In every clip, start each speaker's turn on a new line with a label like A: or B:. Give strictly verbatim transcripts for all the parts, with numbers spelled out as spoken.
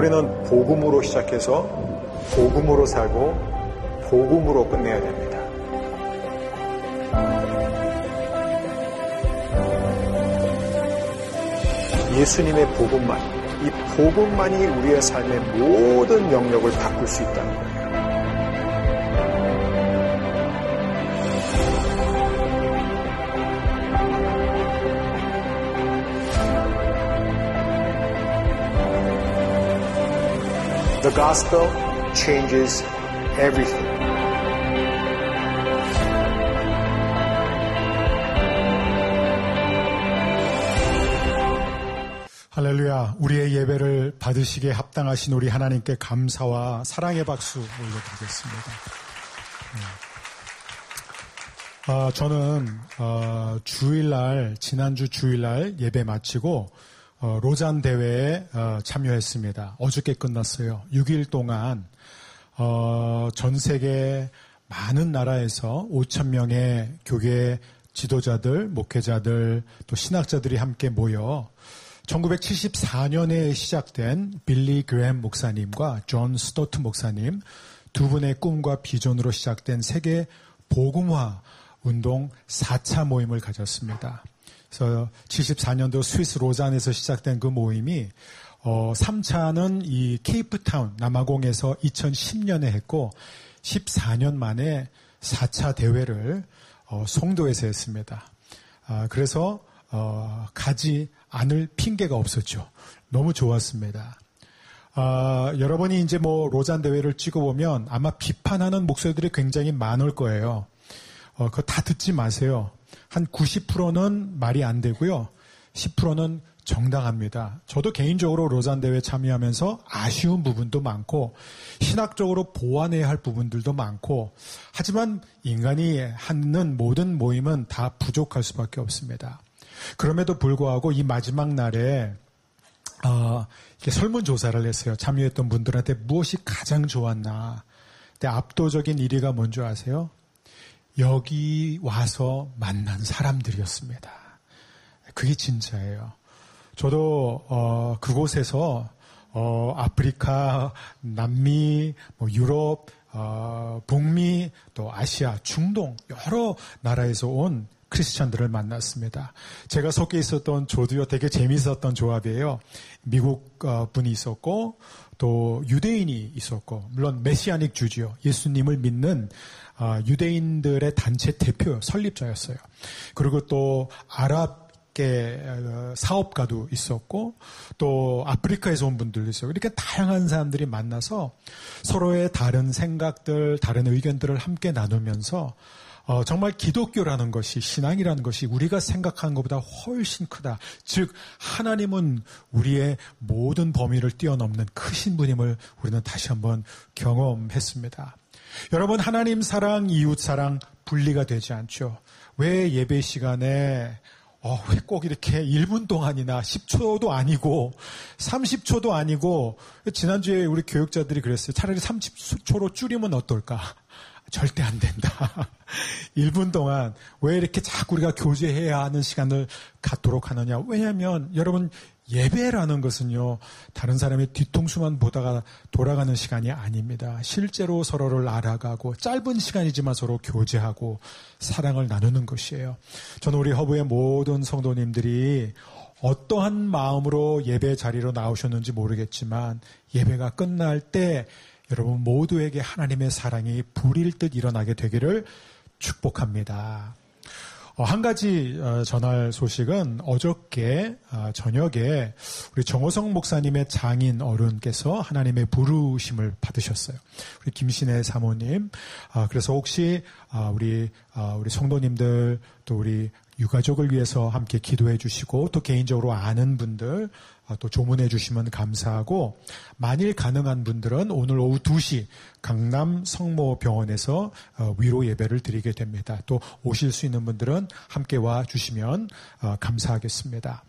A: 우리는 복음으로 시작해서 복음으로 살고 복음으로 끝내야 됩니다. 예수님의 복음만, 이 복음만이 우리의 삶의 모든 영역을 바꿀 수 있다는 거예요. The gospel changes everything.
B: 할렐루야. 우리의 예배를 받으시기에 합당하신 우리 하나님께 감사와 사랑의 박수 올려드리겠습니다. 아, 저는 어, 주일날, 지난주 주일날 예배 마치고 어, 로잔 대회에 어, 참여했습니다. 어저께 끝났어요. 육 일 동안 어, 전 세계 많은 나라에서 오천 명의 교계 지도자들, 목회자들, 또 신학자들이 함께 모여 천구백칠십사 년에 시작된 빌리 그레햄 목사님과 존 스토트 목사님 두 분의 꿈과 비전으로 시작된 세계 복음화 운동 사 차 모임을 가졌습니다. 그래서 칠십사 년도 스위스 로잔에서 시작된 그 모임이 어, 삼 차는 이 케이프타운 남아공에서 이천십 년에 했고 십사 년 만에 사 차 대회를 어, 송도에서 했습니다. 아, 그래서 어, 가지 않을 핑계가 없었죠. 너무 좋았습니다. 아, 여러분이 이제 뭐 로잔 대회를 찍어보면 아마 비판하는 목소리들이 굉장히 많을 거예요. 어, 그거 다 듣지 마세요. 한 구십 퍼센트는 말이 안 되고요. 십 퍼센트는 정당합니다. 저도 개인적으로 로잔 대회 참여하면서 아쉬운 부분도 많고 신학적으로 보완해야 할 부분들도 많고 하지만 인간이 하는 모든 모임은 다 부족할 수밖에 없습니다. 그럼에도 불구하고 이 마지막 날에 어, 이렇게 설문조사를 했어요. 참여했던 분들한테 무엇이 가장 좋았나. 근데 압도적인 일 위가 뭔지 아세요? 여기 와서 만난 사람들이었습니다. 그게 진짜예요. 저도 어, 그곳에서 어, 아프리카, 남미, 뭐 유럽, 어, 북미, 또 아시아, 중동 여러 나라에서 온 크리스천들을 만났습니다. 제가 속해 있었던 조도요 되게 재미있었던 조합이에요. 미국 분이 있었고 또 유대인이 있었고 물론 메시아닉 주지요. 예수님을 믿는 유대인들의 단체 대표 설립자였어요. 그리고 또 아랍계 사업가도 있었고 또 아프리카에서 온 분들도 있어요. 이렇게 다양한 사람들이 만나서 서로의 다른 생각들, 다른 의견들을 함께 나누면서 어, 정말 기독교라는 것이, 신앙이라는 것이 우리가 생각하는 것보다 훨씬 크다. 즉 하나님은 우리의 모든 범위를 뛰어넘는 크신 분임을 우리는 다시 한번 경험했습니다. 여러분, 하나님 사랑, 이웃 사랑 분리가 되지 않죠. 왜 예배 시간에 어, 왜 꼭 이렇게 일 분 동안이나 십 초도 아니고 삼십 초도 아니고 지난주에 우리 교육자들이 그랬어요. 차라리 삼십 초로 줄이면 어떨까? 절대 안 된다. 일 분 동안 왜 이렇게 자꾸 우리가 교제해야 하는 시간을 갖도록 하느냐. 왜냐하면 여러분 예배라는 것은요. 다른 사람의 뒤통수만 보다가 돌아가는 시간이 아닙니다. 실제로 서로를 알아가고 짧은 시간이지만 서로 교제하고 사랑을 나누는 것이에요. 저는 우리 허브의 모든 성도님들이 어떠한 마음으로 예배 자리로 나오셨는지 모르겠지만 예배가 끝날 때 여러분 모두에게 하나님의 사랑이 불일 듯 일어나게 되기를 축복합니다. 한 가지 전할 소식은 어저께 저녁에 우리 정호성 목사님의 장인 어른께서 하나님의 부르심을 받으셨어요. 우리 김신혜 사모님. 그래서 혹시 우리 우리 성도님들 또 우리 유가족을 위해서 함께 기도해 주시고 또 개인적으로 아는 분들 또 조문해 주시면 감사하고 만일 가능한 분들은 오늘 오후 두 시 강남 성모병원에서 위로 예배를 드리게 됩니다. 또 오실 수 있는 분들은 함께 와 주시면 감사하겠습니다.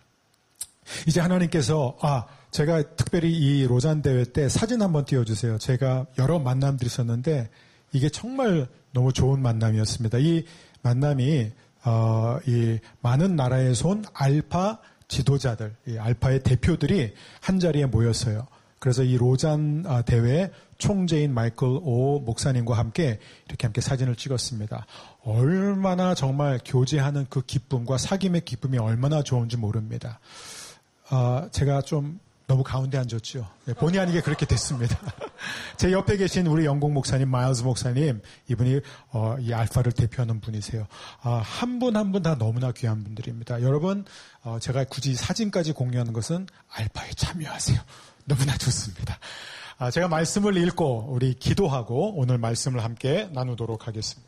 B: 이제 하나님께서 아 제가 특별히 이 로잔 대회 때 사진 한번 띄워주세요. 제가 여러 만남들이 있었는데 이게 정말 너무 좋은 만남이었습니다. 이 만남이 어, 이 많은 나라에서 온 알파 지도자들, 이 알파의 대표들이 한 자리에 모였어요. 그래서 이 로잔 대회 총재인 마이클 오 목사님과 함께 이렇게 함께 사진을 찍었습니다. 얼마나 정말 교제하는 그 기쁨과 사귐의 기쁨이 얼마나 좋은지 모릅니다. 아, 제가 좀 너무 가운데 앉았죠. 네, 본의 아니게 그렇게 됐습니다. 제 옆에 계신 우리 영국 목사님, 마일스 목사님, 이분이 어, 이 알파를 대표하는 분이세요. 아, 한 분 한 분 다 너무나 귀한 분들입니다. 여러분, 어, 제가 굳이 사진까지 공유하는 것은 알파에 참여하세요. 너무나 좋습니다. 아, 제가 말씀을 읽고 우리 기도하고 오늘 말씀을 함께 나누도록 하겠습니다.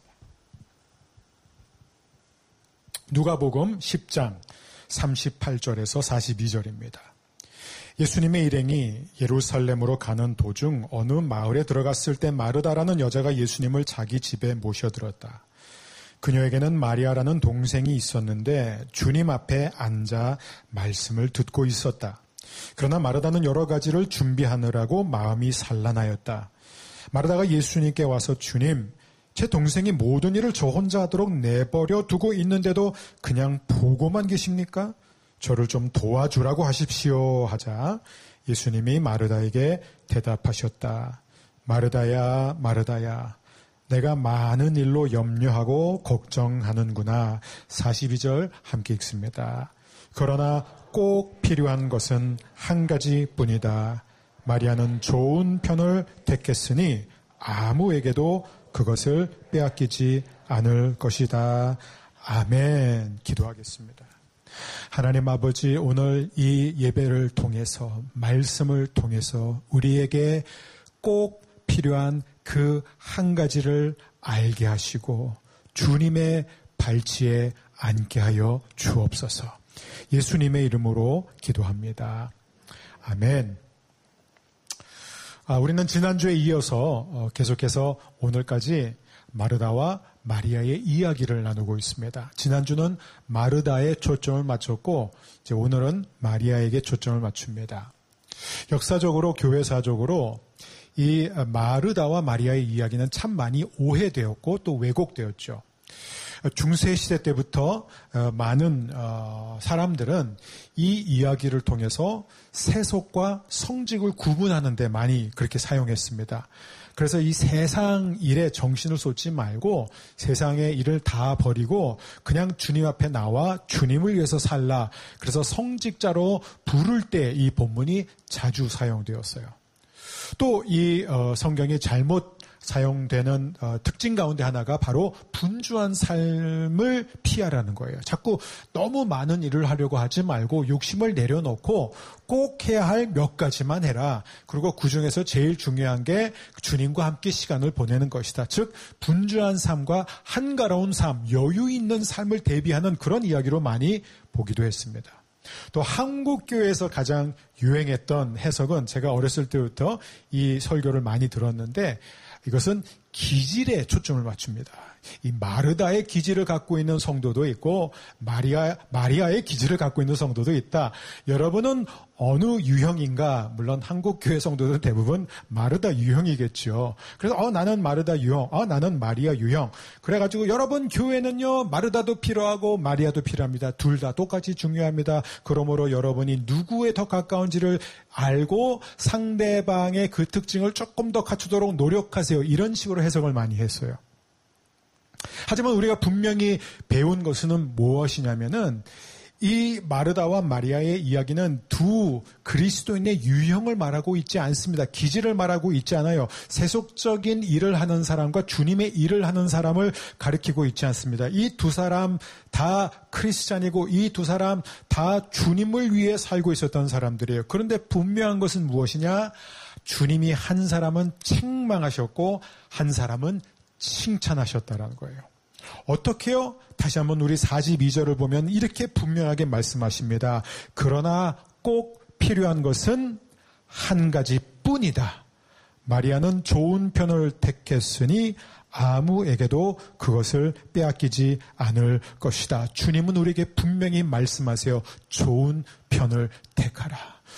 B: 누가복음 십 장 삼십팔 절에서 사십이 절입니다. 예수님의 일행이 예루살렘으로 가는 도중 어느 마을에 들어갔을 때 마르다라는 여자가 예수님을 자기 집에 모셔들었다. 그녀에게는 마리아라는 동생이 있었는데 주님 앞에 앉아 말씀을 듣고 있었다. 그러나 마르다는 여러 가지를 준비하느라고 마음이 산란하였다. 마르다가 예수님께 와서 주님, 제 동생이 모든 일을 저 혼자 하도록 내버려 두고 있는데도 그냥 보고만 계십니까? 저를 좀 도와주라고 하십시오 하자 예수님이 마르다에게 대답하셨다. 마르다야, 마르다야, 내가 많은 일로 염려하고 걱정하는구나. 사십이 절 함께 읽습니다. 그러나 꼭 필요한 것은 한 가지뿐이다. 마리아는 좋은 편을 택했으니 아무에게도 그것을 빼앗기지 않을 것이다. 아멘. 기도하겠습니다. 하나님 아버지, 오늘 이 예배를 통해서, 말씀을 통해서 우리에게 꼭 필요한 그 한 가지를 알게 하시고 주님의 발치에 앉게 하여 주옵소서. 예수님의 이름으로 기도합니다. 아멘. 아, 우리는 지난주에 이어서 어, 계속해서 오늘까지 마르다와 마리아의 이야기를 나누고 있습니다. 지난주는 마르다에 초점을 맞췄고 이제 오늘은 마리아에게 초점을 맞춥니다. 역사적으로, 교회사적으로 이 마르다와 마리아의 이야기는 참 많이 오해되었고 또 왜곡되었죠. 중세시대 때부터 많은 사람들은 이 이야기를 통해서 세속과 성직을 구분하는 데 많이 그렇게 사용했습니다. 그래서 이 세상 일에 정신을 쏟지 말고 세상의 일을 다 버리고 그냥 주님 앞에 나와 주님을 위해서 살라. 그래서 성직자로 부를 때 이 본문이 자주 사용되었어요. 또 이 성경이 잘못 사용되는 특징 가운데 하나가 바로 분주한 삶을 피하라는 거예요. 자꾸 너무 많은 일을 하려고 하지 말고 욕심을 내려놓고 꼭 해야 할 몇 가지만 해라. 그리고 그중에서 제일 중요한 게 주님과 함께 시간을 보내는 것이다. 즉 분주한 삶과 한가로운 삶, 여유 있는 삶을 대비하는 그런 이야기로 많이 보기도 했습니다. 또 한국교회에서 가장 유행했던 해석은 제가 어렸을 때부터 이 설교를 많이 들었는데 이것은 기질에 초점을 맞춥니다. 이 마르다의 기질을 갖고 있는 성도도 있고 마리아, 마리아의 기질을 갖고 있는 성도도 있다. 여러분은 어느 유형인가? 물론 한국교회 성도들은 대부분 마르다 유형이겠죠. 그래서 어 나는 마르다 유형, 어 나는 마리아 유형. 그래가지고 여러분 교회는요 마르다도 필요하고 마리아도 필요합니다. 둘 다 똑같이 중요합니다. 그러므로 여러분이 누구에 더 가까운지를 알고 상대방의 그 특징을 조금 더 갖추도록 노력하세요. 이런 식으로 해석을 많이 했어요. 하지만 우리가 분명히 배운 것은 무엇이냐면은 이 마르다와 마리아의 이야기는 두 그리스도인의 유형을 말하고 있지 않습니다. 기질을 말하고 있지 않아요. 세속적인 일을 하는 사람과 주님의 일을 하는 사람을 가리키고 있지 않습니다. 이 두 사람 다 크리스찬이고 이 두 사람 다 주님을 위해 살고 있었던 사람들이에요. 그런데 분명한 것은 무엇이냐? 주님이 한 사람은 책망하셨고 한 사람은 칭찬하셨다라는 거예요. 어떻게요? 다시 한번 우리 사십이 절을 보면 이렇게 분명하게 말씀하십니다. 그러나 꼭 필요한 것은 한 가지뿐이다. 마리아는 좋은 편을 택했으니 아무에게도 그것을 빼앗기지 않을 것이다. 주님은 우리에게 분명히 말씀하세요. 좋은 편을 택하라.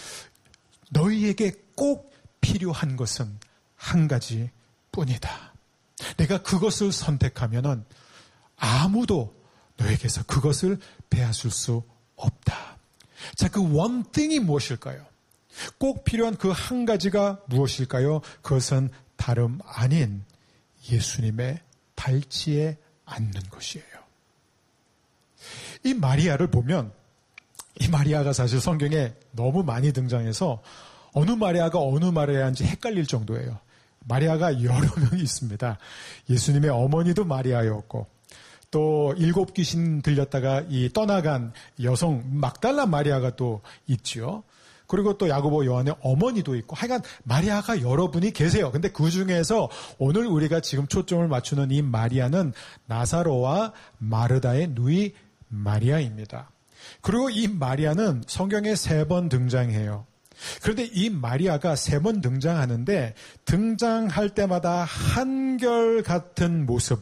B: 너희에게 꼭 필요한 것은 한 가지뿐이다. 내가 그것을 선택하면은 아무도 너에게서 그것을 빼앗을 수 없다. 자, 그 one thing이 무엇일까요? 꼭 필요한 그 한 가지가 무엇일까요? 그것은 다름 아닌 예수님의 발치에 앉는 것이에요. 이 마리아를 보면 이 마리아가 사실 성경에 너무 많이 등장해서 어느 마리아가 어느 마리아인지 헷갈릴 정도예요. 마리아가 여러 명이 있습니다. 예수님의 어머니도 마리아였고 또 일곱 귀신 들렸다가 이 떠나간 여성 막달라 마리아가 또 있죠. 그리고 또 야고보 요한의 어머니도 있고 하여간 마리아가 여러분이 계세요. 근데 그 중에서 오늘 우리가 지금 초점을 맞추는 이 마리아는 나사로와 마르다의 누이 마리아입니다. 그리고 이 마리아는 성경에 세 번 등장해요. 그런데 이 마리아가 세 번 등장하는데 등장할 때마다 한결같은 모습,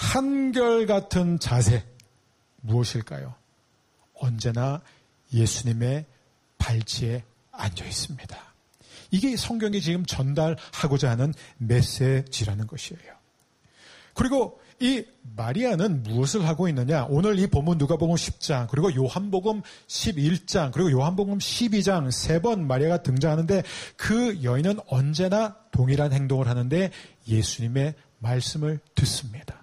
B: 한결같은 자세 무엇일까요? 언제나 예수님의 발치에 앉아 있습니다. 이게 성경이 지금 전달하고자 하는 메시지라는 것이에요. 그리고 이 마리아는 무엇을 하고 있느냐? 오늘 이 본문 누가복음 십 장 그리고 요한복음 십일 장 그리고 요한복음 십이 장 세 번 마리아가 등장하는데 그 여인은 언제나 동일한 행동을 하는데 예수님의 말씀을 듣습니다.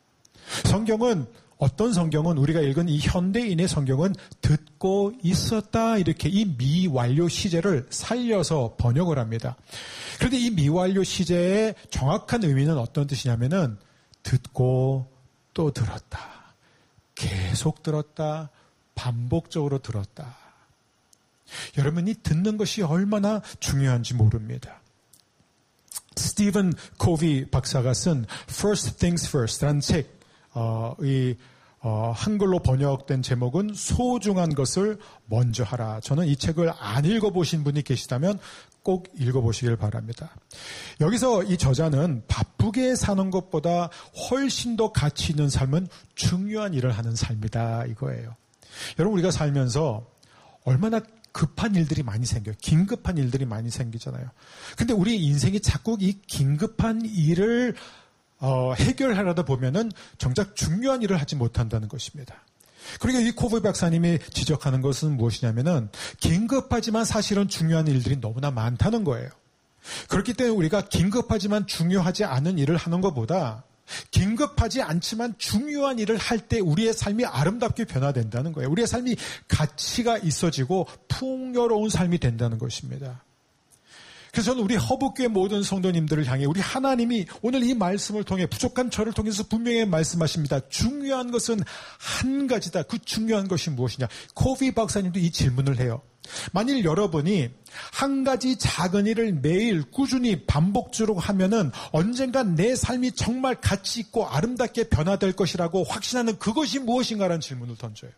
B: 성경은 어떤 성경은 우리가 읽은 이 현대인의 성경은 듣고 있었다 이렇게 이 미완료 시제를 살려서 번역을 합니다. 그런데 이 미완료 시제의 정확한 의미는 어떤 뜻이냐면은 듣고 또 들었다. 계속 들었다. 반복적으로 들었다. 여러분이 듣는 것이 얼마나 중요한지 모릅니다. 스티븐 코비 박사가 쓴 First Things First라는 책, 어, 이 어, 한글로 번역된 제목은 소중한 것을 먼저 하라. 저는 이 책을 안 읽어보신 분이 계시다면 꼭 읽어보시길 바랍니다. 여기서 이 저자는 바쁘게 사는 것보다 훨씬 더 가치 있는 삶은 중요한 일을 하는 삶이다 이거예요. 여러분 우리가 살면서 얼마나 급한 일들이 많이 생겨요. 긴급한 일들이 많이 생기잖아요. 근데 우리 인생이 자꾸 이 긴급한 일을 어, 해결하려다 보면은 정작 중요한 일을 하지 못한다는 것입니다. 그러니까 이 코비 박사님이 지적하는 것은 무엇이냐면은 긴급하지만 사실은 중요한 일들이 너무나 많다는 거예요. 그렇기 때문에 우리가 긴급하지만 중요하지 않은 일을 하는 것보다 긴급하지 않지만 중요한 일을 할 때 우리의 삶이 아름답게 변화된다는 거예요. 우리의 삶이 가치가 있어지고 풍요로운 삶이 된다는 것입니다. 그래서 저는 우리 허브교회 모든 성도님들을 향해 우리 하나님이 오늘 이 말씀을 통해 부족한 저를 통해서 분명히 말씀하십니다. 중요한 것은 한 가지다. 그 중요한 것이 무엇이냐. 코비 박사님도 이 질문을 해요. 만일 여러분이 한 가지 작은 일을 매일 꾸준히 반복적으로 하면은 언젠가 내 삶이 정말 가치 있고 아름답게 변화될 것이라고 확신하는 그것이 무엇인가라는 질문을 던져요.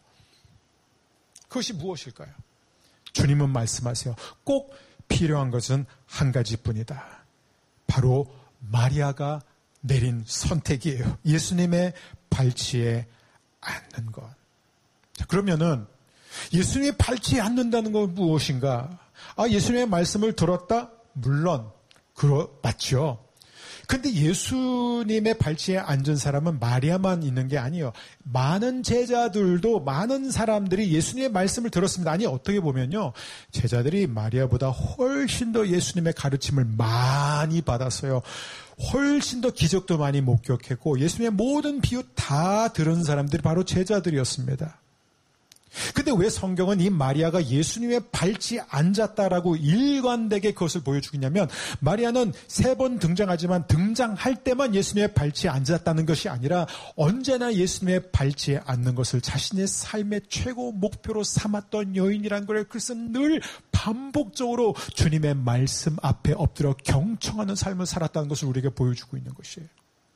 B: 그것이 무엇일까요? 주님은 말씀하세요. 꼭 필요한 것은 한 가지뿐이다. 바로 마리아가 내린 선택이에요. 예수님의 발치에 앉는 것. 자, 그러면은 예수님의 발치에 앉는다는 건 무엇인가? 아, 예수님의 말씀을 들었다? 물론 그러 맞죠. 근데 예수님의 발치에 앉은 사람은 마리아만 있는 게 아니에요. 많은 제자들도 많은 사람들이 예수님의 말씀을 들었습니다. 아니 어떻게 보면요. 제자들이 마리아보다 훨씬 더 예수님의 가르침을 많이 받았어요. 훨씬 더 기적도 많이 목격했고 예수님의 모든 비유 다 들은 사람들이 바로 제자들이었습니다. 근데 왜 성경은 이 마리아가 예수님의 발치에 앉았다라고 일관되게 그것을 보여주겠냐면 마리아는 세 번 등장하지만 등장할 때만 예수님의 발치에 앉았다는 것이 아니라 언제나 예수님의 발치에 앉는 것을 자신의 삶의 최고 목표로 삼았던 여인이란 거예요. 그래서 늘 반복적으로 주님의 말씀 앞에 엎드려 경청하는 삶을 살았다는 것을 우리에게 보여주고 있는 것이에요.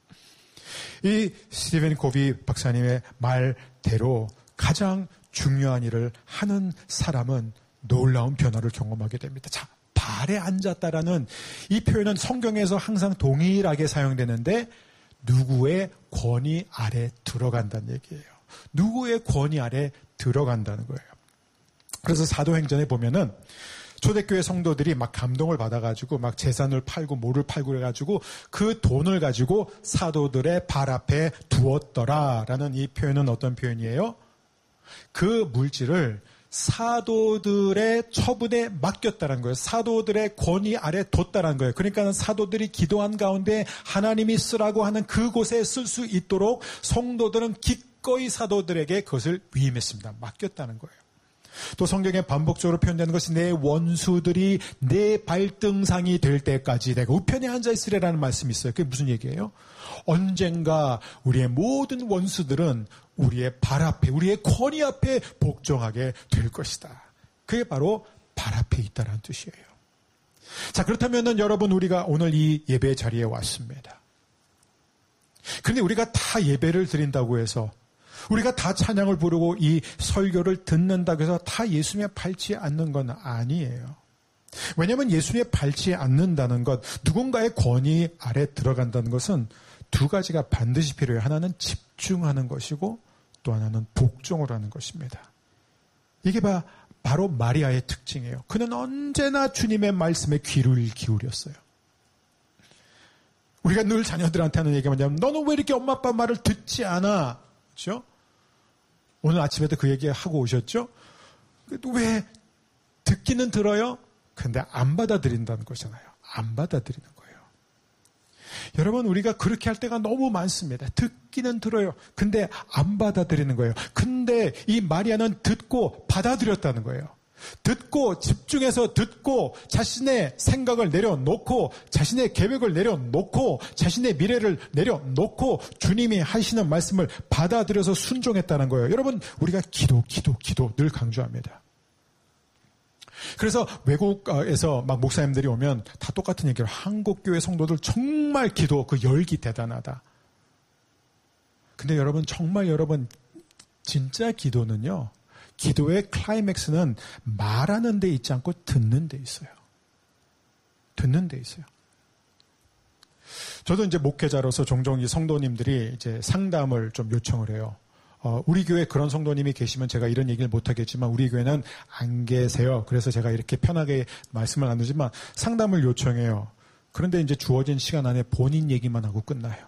B: 이 스티븐 코비 박사님의 말대로 가장 중요한 일을 하는 사람은 놀라운 변화를 경험하게 됩니다. 자, 발에 앉았다라는 이 표현은 성경에서 항상 동일하게 사용되는데 누구의 권위 아래 들어간다는 얘기예요. 누구의 권위 아래 들어간다는 거예요. 그래서 사도행전에 보면은 초대교회 성도들이 막 감동을 받아가지고 막 재산을 팔고 뭐를 팔고 그래가지고 그 돈을 가지고 사도들의 발 앞에 두었더라라는 이 표현은 어떤 표현이에요? 그 물질을 사도들의 처분에 맡겼다는 거예요. 사도들의 권위 아래 뒀다는 거예요. 그러니까 사도들이 기도한 가운데 하나님이 쓰라고 하는 그곳에 쓸 수 있도록 성도들은 기꺼이 사도들에게 그것을 위임했습니다. 맡겼다는 거예요. 또 성경에 반복적으로 표현되는 것이 내 원수들이 내 발등상이 될 때까지 내가 우편에 앉아있으리라는 말씀이 있어요. 그게 무슨 얘기예요? 언젠가 우리의 모든 원수들은 우리의 발 앞에, 우리의 권위 앞에 복종하게 될 것이다. 그게 바로 발 앞에 있다는 뜻이에요. 자, 그렇다면 여러분, 우리가 오늘 이 예배 자리에 왔습니다. 그런데 우리가 다 예배를 드린다고 해서, 우리가 다 찬양을 부르고 이 설교를 듣는다고 해서 다 예수님에 밟지 않는 건 아니에요. 왜냐하면 예수님에 밟지 않는다는 것, 누군가의 권위 아래 들어간다는 것은 두 가지가 반드시 필요해요. 하나는 집중하는 것이고 또 하나는 복종을 하는 것입니다. 이게 바, 바로 마리아의 특징이에요. 그는 언제나 주님의 말씀에 귀를 기울였어요. 우리가 늘 자녀들한테 하는 얘기가 뭐냐면 너는 왜 이렇게 엄마 아빠 말을 듣지 않아? 그렇죠? 오늘 아침에도 그 얘기 하고 오셨죠? 왜 듣기는 들어요? 근데 안 받아들인다는 거잖아요. 안 받아들이는 거예요. 여러분, 우리가 그렇게 할 때가 너무 많습니다. 듣기는 들어요. 근데 안 받아들이는 거예요. 근데 이 마리아는 듣고 받아들였다는 거예요. 듣고 집중해서 듣고 자신의 생각을 내려놓고 자신의 계획을 내려놓고 자신의 미래를 내려놓고 주님이 하시는 말씀을 받아들여서 순종했다는 거예요. 여러분, 우리가 기도, 기도, 기도 늘 강조합니다. 그래서 외국에서 막 목사님들이 오면 다 똑같은 얘기를, 한국교회 성도들 정말 기도 그 열기 대단하다. 근데 여러분, 정말 여러분, 진짜 기도는요, 기도의 클라이맥스는 말하는 데 있지 않고 듣는 데 있어요. 듣는 데 있어요. 저도 이제 목회자로서 종종 이 성도님들이 이제 상담을 좀 요청을 해요. 어, 우리 교회 그런 성도님이 계시면 제가 이런 얘기를 못하겠지만 우리 교회는 안 계세요. 그래서 제가 이렇게 편하게 말씀을 나누지만 상담을 요청해요. 그런데 이제 주어진 시간 안에 본인 얘기만 하고 끝나요.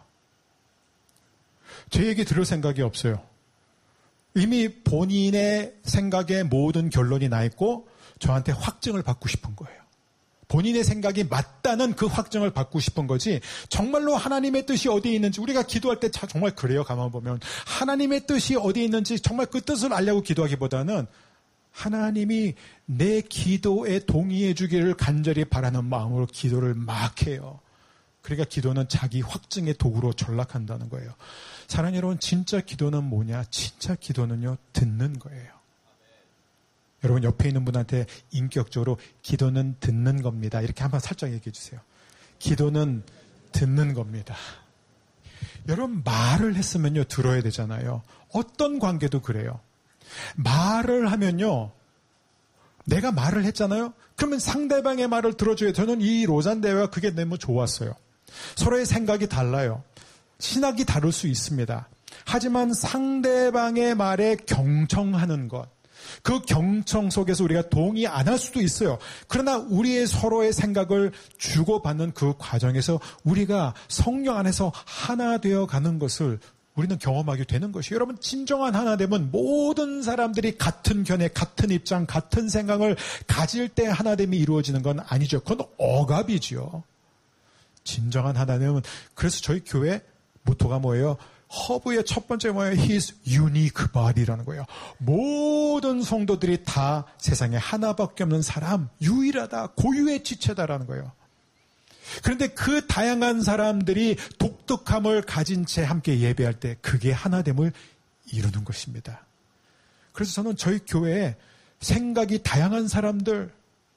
B: 제 얘기 들을 생각이 없어요. 이미 본인의 생각에 모든 결론이 나 있고 저한테 확증을 받고 싶은 거예요. 본인의 생각이 맞다는 그 확증을 받고 싶은 거지, 정말로 하나님의 뜻이 어디에 있는지, 우리가 기도할 때 정말 그래요. 가만 보면 하나님의 뜻이 어디에 있는지 정말 그 뜻을 알려고 기도하기보다는 하나님이 내 기도에 동의해 주기를 간절히 바라는 마음으로 기도를 막 해요. 그러니까 기도는 자기 확증의 도구로 전락한다는 거예요. 사랑하는 여러분, 진짜 기도는 뭐냐? 진짜 기도는요, 듣는 거예요. 여러분, 옆에 있는 분한테 인격적으로 기도는 듣는 겁니다. 이렇게 한번 살짝 얘기해 주세요. 기도는 듣는 겁니다. 여러분, 말을 했으면요, 들어야 되잖아요. 어떤 관계도 그래요. 말을 하면요, 내가 말을 했잖아요. 그러면 상대방의 말을 들어줘야. 저는 이 로잔 대회가 그게 너무 좋았어요. 서로의 생각이 달라요. 신학이 다를 수 있습니다. 하지만 상대방의 말에 경청하는 것, 그 경청 속에서 우리가 동의 안 할 수도 있어요. 그러나 우리의 서로의 생각을 주고받는 그 과정에서 우리가 성령 안에서 하나 되어 가는 것을 우리는 경험하게 되는 것이에요. 여러분, 진정한 하나됨은 모든 사람들이 같은 견해, 같은 입장, 같은 생각을 가질 때 하나됨이 이루어지는 건 아니죠. 그건 억압이죠. 진정한 하나됨은, 그래서 저희 교회 모토가 뭐예요? 허브의 첫 번째 뭐예요? His unique body라는 거예요. 모든 성도들이 다 세상에 하나밖에 없는 사람, 유일하다, 고유의 지체다라는 거예요. 그런데 그 다양한 사람들이 독특함을 가진 채 함께 예배할 때 그게 하나됨을 이루는 것입니다. 그래서 저는 저희 교회에 생각이 다양한 사람들,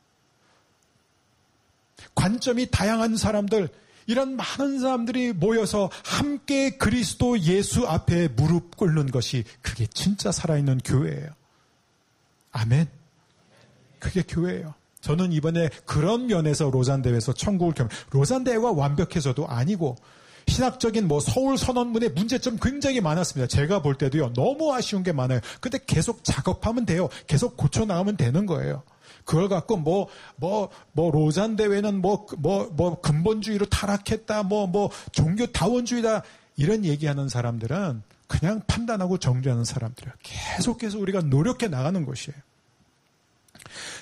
B: 관점이 다양한 사람들, 이런 많은 사람들이 모여서 함께 그리스도 예수 앞에 무릎 꿇는 것이, 그게 진짜 살아있는 교회예요. 아멘. 그게 교회예요. 저는 이번에 그런 면에서 로잔 대회에서 천국을 경험, 로잔 대회가 완벽해서도 아니고 신학적인 뭐 서울 선언문의 문제점 굉장히 많았습니다. 제가 볼 때도요, 너무 아쉬운 게 많아요. 근데 계속 작업하면 돼요. 계속 고쳐 나가면 되는 거예요. 그걸 갖고 뭐, 뭐, 뭐, 로잔 대회는 뭐, 뭐, 뭐, 근본주의로 타락했다, 뭐, 뭐, 종교다원주의다, 이런 얘기하는 사람들은 그냥 판단하고 정죄하는 사람들이에요. 계속해서 우리가 노력해 나가는 것이에요.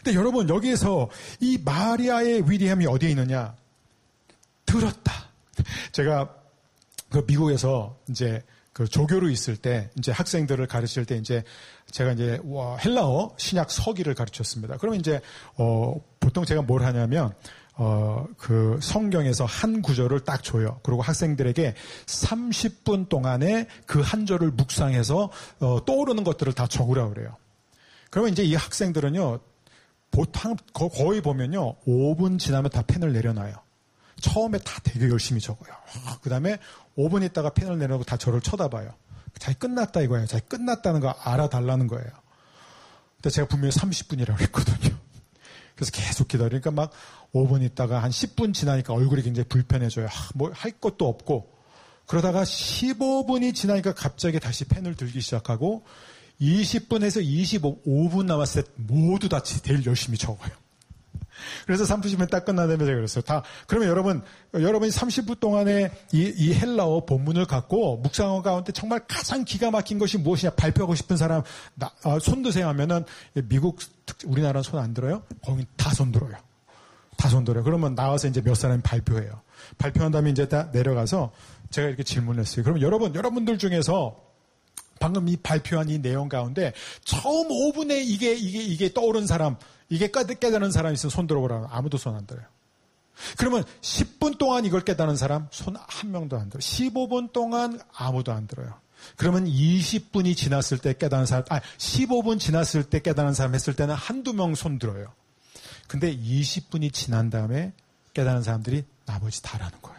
B: 근데 여러분, 여기에서 이 마리아의 위대함이 어디에 있느냐? 들었다. 제가 그 미국에서 이제 그 조교로 있을 때 이제 학생들을 가르칠 때 이제 제가 이제 와, 헬라어 신약 서기를 가르쳤습니다. 그러면 이제 어 보통 제가 뭘 하냐면 어 그 성경에서 한 구절을 딱 줘요. 그리고 학생들에게 삼십 분 동안에 그 한 절을 묵상해서 어 떠오르는 것들을 다 적으라고 그래요. 그러면 이제 이 학생들은요, 보통 거의 보면요 오 분 지나면 다 펜을 내려놔요. 처음에 다 되게 열심히 적어요. 그 다음에 오 분 있다가 펜을 내려놓고 다 저를 쳐다봐요. 자기 끝났다 이거예요. 자기 끝났다는 거 알아달라는 거예요. 근데 제가 분명히 삼십 분이라고 했거든요. 그래서 계속 기다리니까 막 오 분 있다가 한 십 분 지나니까 얼굴이 굉장히 불편해져요. 뭐 할 것도 없고. 그러다가 십오 분이 지나니까 갑자기 다시 펜을 들기 시작하고 이십 분에서 이십오 분 남았을 때 모두 다 제일 열심히 적어요. 그래서 삼십 분 딱 끝나다면 제가 그랬어요. 다, 그러면 여러분, 여러분이 삼십 분 동안에 이, 이 헬라어 본문을 갖고 묵상어 가운데 정말 가장 기가 막힌 것이 무엇이냐 발표하고 싶은 사람, 나, 아, 손 드세요 하면은 미국, 우리나라는 손 안 들어요? 거긴 다 손 들어요. 다 손 들어요. 그러면 나와서 이제 몇 사람이 발표해요. 발표한 다음에 이제 다 내려가서 제가 이렇게 질문했어요. 그럼 여러분, 여러분들 중에서 방금 이 발표한 이 내용 가운데 처음 오 분에 이게, 이게, 이게 떠오른 사람, 이게 깨달은 사람 있으면 손 들어보라고. 아무도 손 안 들어요. 그러면 십 분 동안 이걸 깨달은 사람 손 한 명도 안 들어요. 십오 분 동안 아무도 안 들어요. 그러면 이십 분이 지났을 때 깨달은 사람, 아, 십오 분 지났을 때 깨달은 사람 했을 때는 한두 명 손 들어요. 근데 이십 분이 지난 다음에 깨달은 사람들이 나머지 다라는 거예요.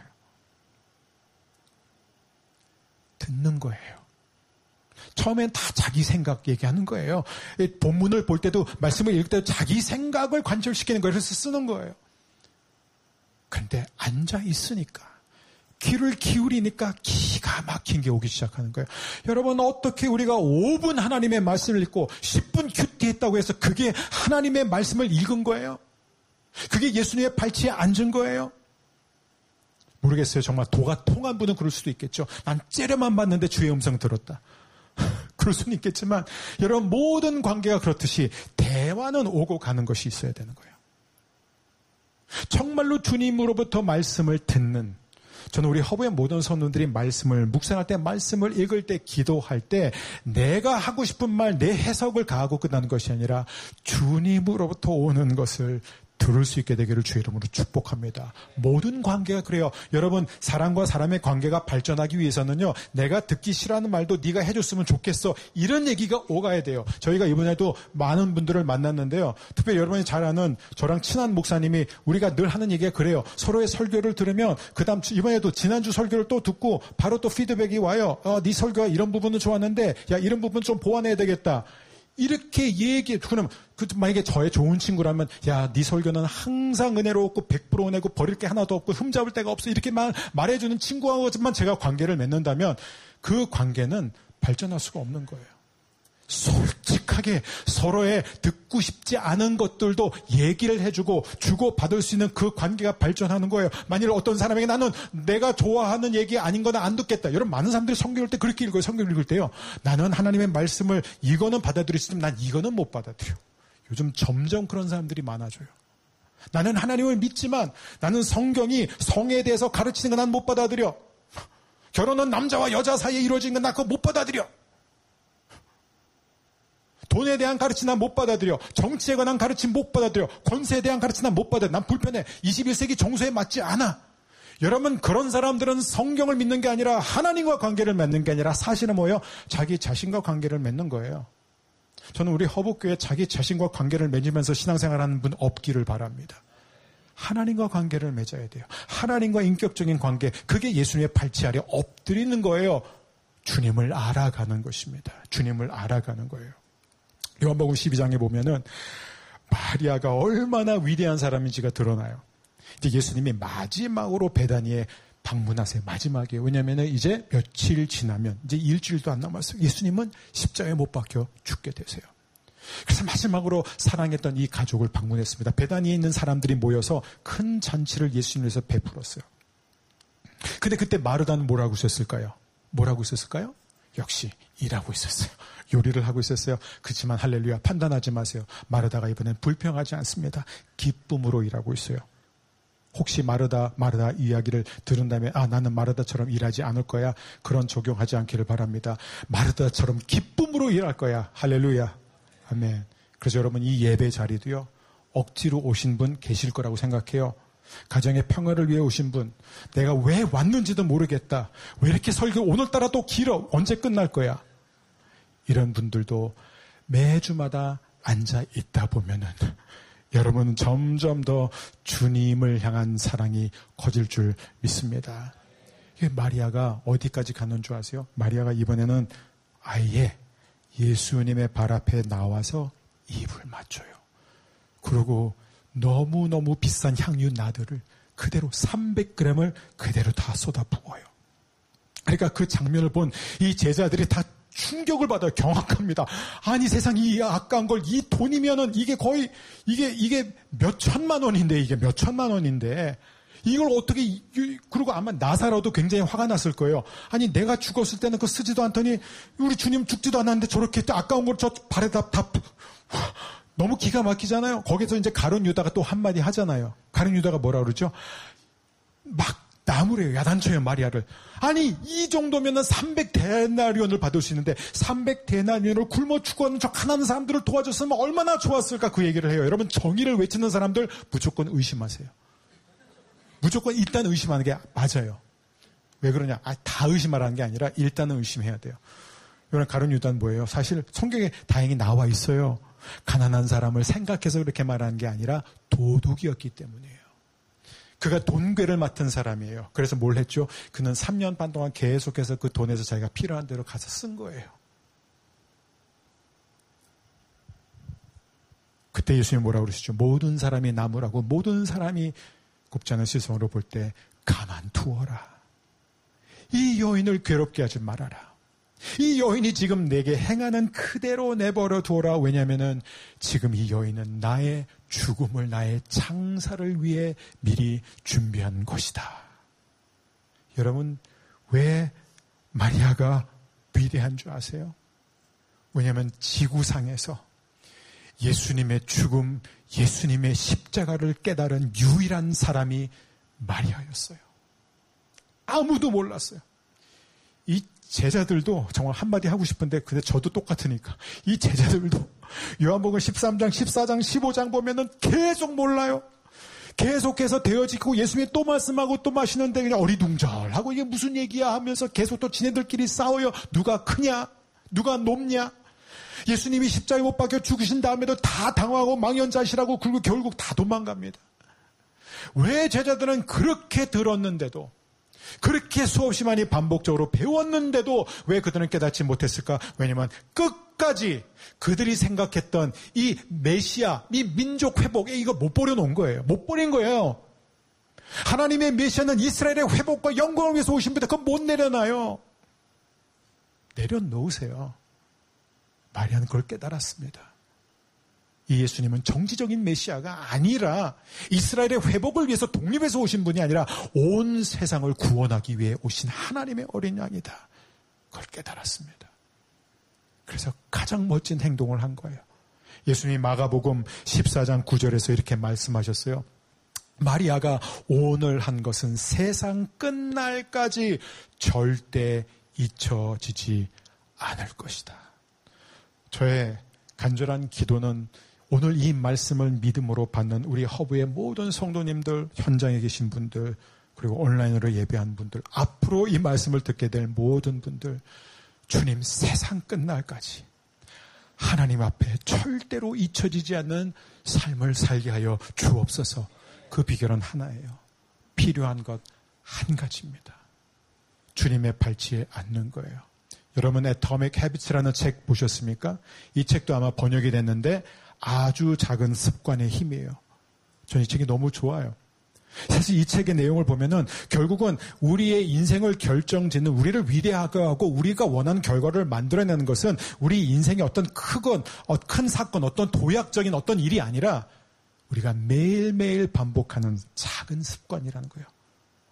B: 듣는 거예요. 처음엔 다 자기 생각 얘기하는 거예요. 본문을 볼 때도 말씀을 읽을 때도 자기 생각을 관철시키는 거예요. 그래서 쓰는 거예요. 그런데 앉아 있으니까 귀를 기울이니까 기가 막힌 게 오기 시작하는 거예요. 여러분, 어떻게 우리가 오 분 하나님의 말씀을 읽고 십 분 큐티했다고 해서 그게 하나님의 말씀을 읽은 거예요? 그게 예수님의 발치에 앉은 거예요? 모르겠어요. 정말 도가 통한 분은 그럴 수도 있겠죠. 난 째려만 봤는데 주의 음성 들었다. 그럴 수는 있겠지만 여러분, 모든 관계가 그렇듯이 대화는 오고 가는 것이 있어야 되는 거예요. 정말로 주님으로부터 말씀을 듣는, 저는 우리 허브의 모든 성도들이 말씀을 묵상할 때, 말씀을 읽을 때, 기도할 때 내가 하고 싶은 말, 내 해석을 가하고 끝나는 것이 아니라 주님으로부터 오는 것을 들을 수 있게 되기를 주의 이름으로 축복합니다. 모든 관계가 그래요. 여러분, 사람과 사람의 관계가 발전하기 위해서는요, 내가 듣기 싫어하는 말도 네가 해줬으면 좋겠어, 이런 얘기가 오가야 돼요. 저희가 이번에도 많은 분들을 만났는데요, 특별히 여러분이 잘 아는 저랑 친한 목사님이 우리가 늘 하는 얘기가 그래요. 서로의 설교를 들으면 그 다음 이번에도 지난주 설교를 또 듣고 바로 또 피드백이 와요. 어, 네 설교가 이런 부분은 좋았는데 야, 이런 부분 좀 보완해야 되겠다. 이렇게 얘기해. 그럼 그 만약에 저의 좋은 친구라면 야, 네 설교는 항상 은혜롭고 백 퍼센트 은혜고 버릴 게 하나도 없고 흠잡을 데가 없어, 이렇게 말, 말해주는 친구하고만 제가 관계를 맺는다면 그 관계는 발전할 수가 없는 거예요. 솔직하게 서로의 듣고 싶지 않은 것들도 얘기를 해주고 주고받을 수 있는 그 관계가 발전하는 거예요. 만일 어떤 사람에게 나는 내가 좋아하는 얘기 아닌 거는 안 듣겠다. 여러분, 많은 사람들이 성경 읽을 때 그렇게 읽어요. 성경 읽을 때요, 나는 하나님의 말씀을 이거는 받아들일 수 있으면 난 이거는 못 받아들여. 요즘 점점 그런 사람들이 많아져요. 나는 하나님을 믿지만 나는 성경이 성에 대해서 가르치는 건 난 못 받아들여. 결혼은 남자와 여자 사이에 이루어진 건 나 그거 못 받아들여. 돈에 대한 가르침 난 못 받아들여. 정치에 관한 가르침 못 받아들여. 권세에 대한 가르침 난 못 받아들여. 난 불편해. 이십일 세기 정서에 맞지 않아. 여러분, 그런 사람들은 성경을 믿는 게 아니라 하나님과 관계를 맺는 게 아니라 사실은 뭐예요? 자기 자신과 관계를 맺는 거예요. 저는 우리 허브교회 자기 자신과 관계를 맺으면서 신앙생활하는 분 없기를 바랍니다. 하나님과 관계를 맺어야 돼요. 하나님과 인격적인 관계, 그게 예수님의 발치 아래 엎드리는 거예요. 주님을 알아가는 것입니다. 주님을 알아가는 거예요. 요한복음 십이 장에 보면은 마리아가 얼마나 위대한 사람인지가 드러나요. 이제 예수님이 마지막으로 베다니에 방문하세요. 마지막이에요. 왜냐하면 이제 며칠 지나면 이제 일주일도 안 남았어요. 예수님은 십자가에 못 박혀 죽게 되세요. 그래서 마지막으로 사랑했던 이 가족을 방문했습니다. 베다니에 있는 사람들이 모여서 큰 잔치를 예수님을 위해서 베풀었어요. 근데 그때 마르다는 뭐라고 썼을까요? 뭐라고 썼을까요? 역시 일하고 있었어요. 요리를 하고 있었어요. 그렇지만 할렐루야, 판단하지 마세요. 마르다가 이번엔 불평하지 않습니다. 기쁨으로 일하고 있어요. 혹시 마르다 마르다 이야기를 들은 다음에 아 나는 마르다처럼 일하지 않을 거야, 그런 적용하지 않기를 바랍니다. 마르다처럼 기쁨으로 일할 거야. 할렐루야, 아멘. 그래서 여러분, 이 예배 자리도요, 억지로 오신 분 계실 거라고 생각해요. 가정의 평화를 위해 오신 분, 내가 왜 왔는지도 모르겠다, 왜 이렇게 설교 오늘따라 또 길어, 언제 끝날 거야, 이런 분들도 매주마다 앉아 있다 보면은 여러분은 점점 더 주님을 향한 사랑이 커질 줄 믿습니다. 마리아가 어디까지 가는 줄 아세요? 마리아가 이번에는 아예 예수님의 발 앞에 나와서 입을 맞춰요. 그리고 너무너무 비싼 향유 나들을 그대로 삼백 그램을 그대로 다 쏟아 부어요. 그러니까 그 장면을 본 이 제자들이 다 충격을 받아요. 경악합니다. 아니, 세상에 이 아까운 걸 이 돈이면은 이게 거의 이게 이게 몇 천만 원인데, 이게 몇 천만 원인데 이걸 어떻게, 그리고 아마 나사로도 굉장히 화가 났을 거예요. 아니, 내가 죽었을 때는 그거 쓰지도 않더니 우리 주님 죽지도 않았는데 저렇게 아까운 걸 저 발에다 다, 너무 기가 막히잖아요. 거기서 이제 가룟 유다가 또 한마디 하잖아요. 가룟 유다가 뭐라 그러죠? 막 나무래요. 야단쳐요, 마리아를. 아니, 이 정도면은 삼백 데나리온을 받을 수 있는데 삼백 데나리온을 굶어 죽어가는 저 가난한 사람들을 도와줬으면 얼마나 좋았을까, 그 얘기를 해요. 여러분, 정의를 외치는 사람들 무조건 의심하세요. 무조건 일단 의심하는 게 맞아요. 왜 그러냐? 아, 다 의심하라는 게 아니라 일단은 의심해야 돼요. 여러분, 가룟 유다는 뭐예요? 사실 성경에 다행히 나와 있어요. 가난한 사람을 생각해서 그렇게 말하는 게 아니라 도둑이었기 때문이에요. 그가 돈괴를 맡은 사람이에요. 그래서 뭘 했죠? 그는 삼 년 반 동안 계속해서 그 돈에서 자기가 필요한 대로 가서 쓴 거예요. 그때 예수님이 뭐라고 그러시죠? 모든 사람이 나무라고, 모든 사람이 곱지 않은 시선으로 볼 때 가만두어라. 이 여인을 괴롭게 하지 말아라. 이 여인이 지금 내게 행하는 그대로 내버려 두어라. 왜냐하면은 지금 이 여인은 나의 죽음을, 나의 장사를 위해 미리 준비한 것이다. 여러분, 왜 마리아가 위대한 줄 아세요? 왜냐하면 지구상에서 예수님의 죽음, 예수님의 십자가를 깨달은 유일한 사람이 마리아였어요. 아무도 몰랐어요. 이 제자들도 정말 한마디 하고 싶은데, 근데 저도 똑같으니까. 이 제자들도 요한복음 십삼 장, 십사 장, 십오 장 보면은 계속 몰라요. 계속해서 되어지고 예수님이 또 말씀하고 또 마시는데 그냥 어리둥절하고 이게 무슨 얘기야 하면서 계속 또 지네들끼리 싸워요. 누가 크냐? 누가 높냐? 예수님이 십자가에 못 박혀 죽으신 다음에도 다 당황하고 망연자실하고 그리고 결국 다 도망갑니다. 왜 제자들은 그렇게 들었는데도, 그렇게 수없이 많이 반복적으로 배웠는데도 왜 그들은 깨닫지 못했을까? 왜냐하면 끝까지 그들이 생각했던 이 메시아, 이 민족 회복에 이거 못 버려놓은 거예요. 못 버린 거예요. 하나님의 메시아는 이스라엘의 회복과 영광을 위해서 오신 분인데 그건 못 내려놔요. 내려놓으세요. 마리아는 그걸 깨달았습니다. 이 예수님은 정치적인 메시아가 아니라 이스라엘의 회복을 위해서 독립해서 오신 분이 아니라 온 세상을 구원하기 위해 오신 하나님의 어린 양이다. 그걸 깨달았습니다. 그래서 가장 멋진 행동을 한 거예요. 예수님이 마가복음 십사 장 구 절에서 이렇게 말씀하셨어요. 마리아가 오늘 한 것은 세상 끝날까지 절대 잊혀지지 않을 것이다. 저의 간절한 기도는 오늘 이 말씀을 믿음으로 받는 우리 허브의 모든 성도님들, 현장에 계신 분들, 그리고 온라인으로 예배한 분들, 앞으로 이 말씀을 듣게 될 모든 분들, 주님 세상 끝날까지 하나님 앞에 절대로 잊혀지지 않는 삶을 살게 하여 주옵소서. 그 비결은 하나예요. 필요한 것 한 가지입니다. 주님의 발치에 앉는 거예요. 여러분, Atomic Habits라는 책 보셨습니까? 이 책도 아마 번역이 됐는데 아주 작은 습관의 힘이에요. 저는 이 책이 너무 좋아요. 사실 이 책의 내용을 보면은 결국은 우리의 인생을 결정짓는, 우리를 위대하게 하고 우리가 원하는 결과를 만들어내는 것은 우리 인생의 어떤 크건, 큰 사건, 어떤 도약적인 어떤 일이 아니라 우리가 매일매일 반복하는 작은 습관이라는 거예요.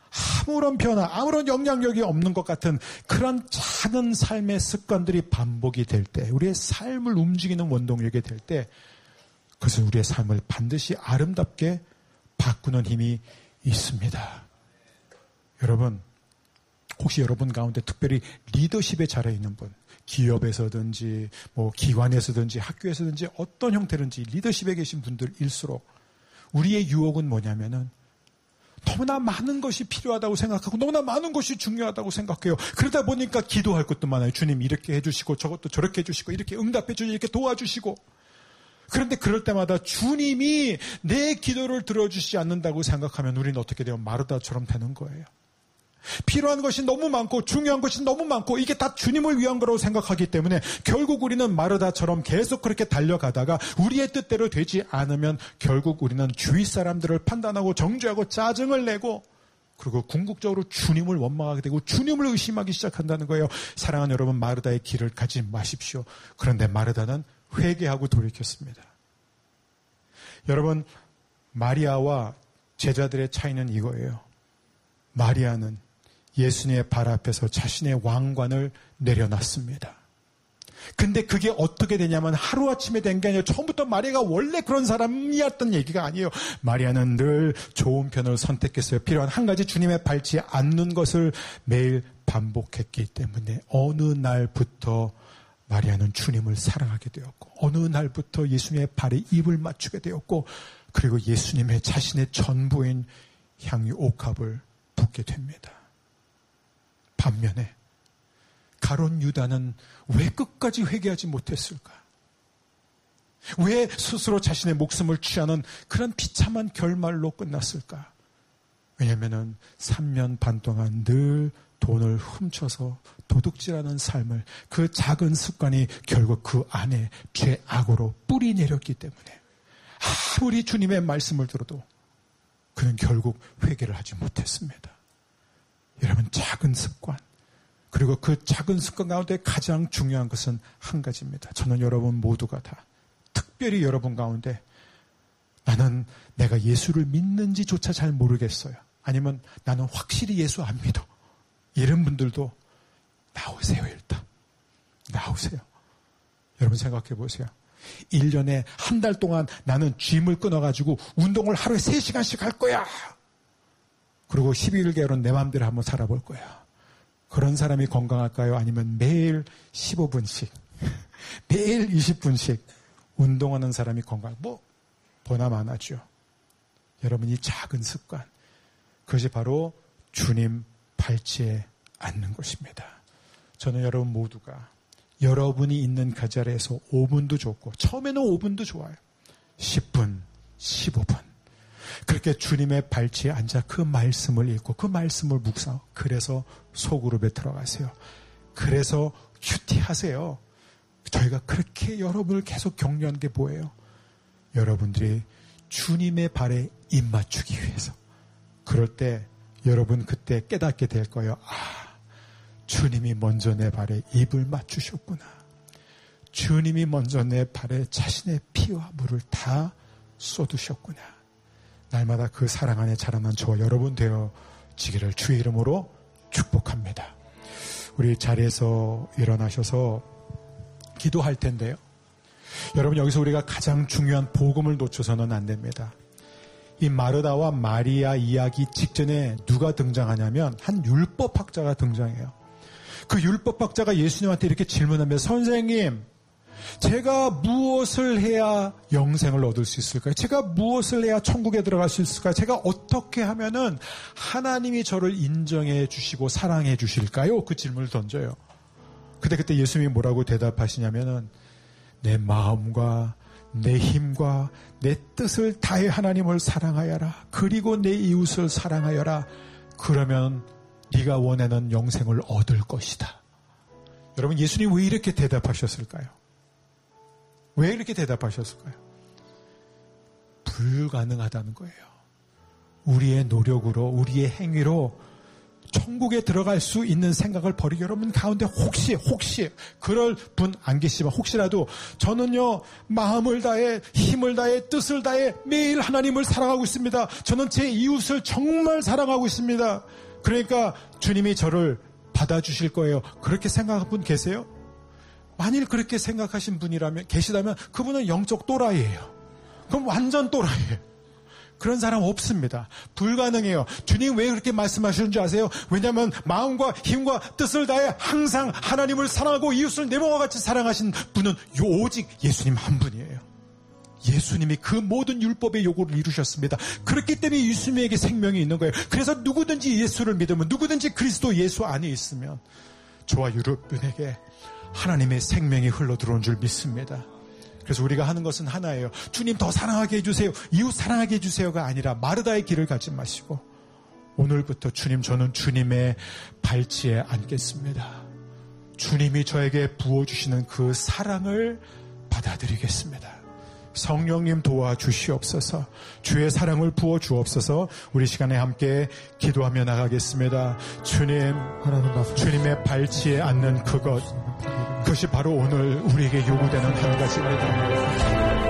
B: 아무런 변화, 아무런 영향력이 없는 것 같은 그런 작은 삶의 습관들이 반복이 될 때, 우리의 삶을 움직이는 원동력이 될 때, 그것은 우리의 삶을 반드시 아름답게 바꾸는 힘이 있습니다. 여러분, 혹시 여러분 가운데 특별히 리더십에 잘해있는 분, 기업에서든지 뭐 기관에서든지 학교에서든지 어떤 형태든지 리더십에 계신 분들일수록 우리의 유혹은 뭐냐면은 너무나 많은 것이 필요하다고 생각하고 너무나 많은 것이 중요하다고 생각해요. 그러다 보니까 기도할 것도 많아요. 주님 이렇게 해주시고 저것도 저렇게 해주시고 이렇게 응답해 주시고 이렇게 도와주시고. 그런데 그럴 때마다 주님이 내 기도를 들어주시지 않는다고 생각하면 우리는 어떻게 돼요? 마르다처럼 되는 거예요. 필요한 것이 너무 많고 중요한 것이 너무 많고 이게 다 주님을 위한 거라고 생각하기 때문에 결국 우리는 마르다처럼 계속 그렇게 달려가다가 우리의 뜻대로 되지 않으면 결국 우리는 주위 사람들을 판단하고 정죄하고 짜증을 내고 그리고 궁극적으로 주님을 원망하게 되고 주님을 의심하기 시작한다는 거예요. 사랑하는 여러분, 마르다의 길을 가지 마십시오. 그런데 마르다는 회개하고 돌이켰습니다. 여러분, 마리아와 제자들의 차이는 이거예요. 마리아는 예수님의 발 앞에서 자신의 왕관을 내려놨습니다. 근데 그게 어떻게 되냐면 하루아침에 된 게 아니에요. 처음부터 마리아가 원래 그런 사람이었던 얘기가 아니에요. 마리아는 늘 좋은 편을 선택했어요. 필요한 한 가지 주님의 밟지 않는 것을 매일 반복했기 때문에 어느 날부터 마리아는 주님을 사랑하게 되었고 어느 날부터 예수님의 발에 입을 맞추게 되었고 그리고 예수님의 자신의 전부인 향유 옥합을 붓게 됩니다. 반면에 가룟 유다는 왜 끝까지 회개하지 못했을까? 왜 스스로 자신의 목숨을 취하는 그런 비참한 결말로 끝났을까? 왜냐하면 삼 년 반 동안 늘 돈을 훔쳐서 도둑질하는 삶을 그 작은 습관이 결국 그 안에 죄악으로 뿌리 내렸기 때문에 아무리 주님의 말씀을 들어도 그는 결국 회개를 하지 못했습니다. 여러분, 작은 습관, 그리고 그 작은 습관 가운데 가장 중요한 것은 한 가지입니다. 저는 여러분 모두가 다, 특별히 여러분 가운데 나는 내가 예수를 믿는지조차 잘 모르겠어요. 아니면 나는 확실히 예수 안 믿어. 이런 분들도 나오세요. 일단 나오세요. 여러분 생각해 보세요. 일 년에 한 달 동안 나는 짐을 끊어가지고 운동을 하루에 세 시간씩 할 거야. 그리고 십일 개월은 내 마음대로 한번 살아볼 거야. 그런 사람이 건강할까요? 아니면 매일 십오 분씩, 매일 이십 분씩 운동하는 사람이 건강, 뭐, 보나 마나죠. 여러분, 이 작은 습관, 그것이 바로 주님 발치에 앉는 것입니다. 저는 여러분 모두가 여러분이 있는 그 자리에서 오 분도 좋고, 처음에는 오 분도 좋아요. 십 분, 십오 분. 그렇게 주님의 발치에 앉아 그 말씀을 읽고 그 말씀을 묵상. 그래서 소그룹에 들어가세요. 그래서 큐티하세요. 저희가 그렇게 여러분을 계속 격려하는 게 뭐예요? 여러분들이 주님의 발에 입 맞추기 위해서. 그럴 때 여러분 그때 깨닫게 될 거예요. 아, 주님이 먼저 내 발에 입을 맞추셨구나. 주님이 먼저 내 발에 자신의 피와 물을 다 쏟으셨구나. 날마다 그 사랑 안에 자라난 저와 여러분 되어지기를 주의 이름으로 축복합니다. 우리 자리에서 일어나셔서 기도할 텐데요. 여러분, 여기서 우리가 가장 중요한 복음을 놓쳐서는 안 됩니다. 이 마르다와 마리아 이야기 직전에 누가 등장하냐면 한 율법학자가 등장해요. 그 율법학자가 예수님한테 이렇게 질문하면, 선생님, 제가 무엇을 해야 영생을 얻을 수 있을까요? 제가 무엇을 해야 천국에 들어갈 수 있을까요? 제가 어떻게 하면은 하나님이 저를 인정해 주시고 사랑해 주실까요? 그 질문을 던져요. 근데 그때 예수님이 뭐라고 대답하시냐면은, 내 마음과 내 힘과 내 뜻을 다해 하나님을 사랑하여라. 그리고 내 이웃을 사랑하여라. 그러면 네가 원하는 영생을 얻을 것이다. 여러분, 예수님 왜 이렇게 대답하셨을까요? 왜 이렇게 대답하셨을까요? 불가능하다는 거예요. 우리의 노력으로, 우리의 행위로 천국에 들어갈 수 있는 생각을 버리고 여러분 가운데 혹시 혹시 그럴 분 안 계시지만 혹시라도 저는요 마음을 다해 힘을 다해 뜻을 다해 매일 하나님을 사랑하고 있습니다. 저는 제 이웃을 정말 사랑하고 있습니다. 그러니까 주님이 저를 받아주실 거예요. 그렇게 생각한 분 계세요? 만일 그렇게 생각하신 분이라면 계시다면 그분은 영적 또라이예요. 그럼 완전 또라이예요. 그런 사람 없습니다. 불가능해요. 주님 왜 그렇게 말씀하시는 줄 아세요? 왜냐하면 마음과 힘과 뜻을 다해 항상 하나님을 사랑하고 이웃을 내 몸과 같이 사랑하신 분은 오직 예수님 한 분이에요. 예수님이 그 모든 율법의 요구를 이루셨습니다. 그렇기 때문에 예수님에게 생명이 있는 거예요. 그래서 누구든지 예수를 믿으면 누구든지 그리스도 예수 안에 있으면 저와 여러분에게 하나님의 생명이 흘러들어온 줄 믿습니다. 그래서 우리가 하는 것은 하나예요. 주님 더 사랑하게 해주세요. 이웃 사랑하게 해주세요가 아니라 마르다의 길을 가지 마시고 오늘부터 주님 저는 주님의 발치에 앉겠습니다. 주님이 저에게 부어주시는 그 사랑을 받아들이겠습니다. 성령님 도와주시옵소서. 주의 사랑을 부어주옵소서. 우리 시간에 함께 기도하며 나가겠습니다. 주님, 주님의 발치에 앉는 그것, 그것이 바로 오늘 우리에게 요구되는 한 가지입니다.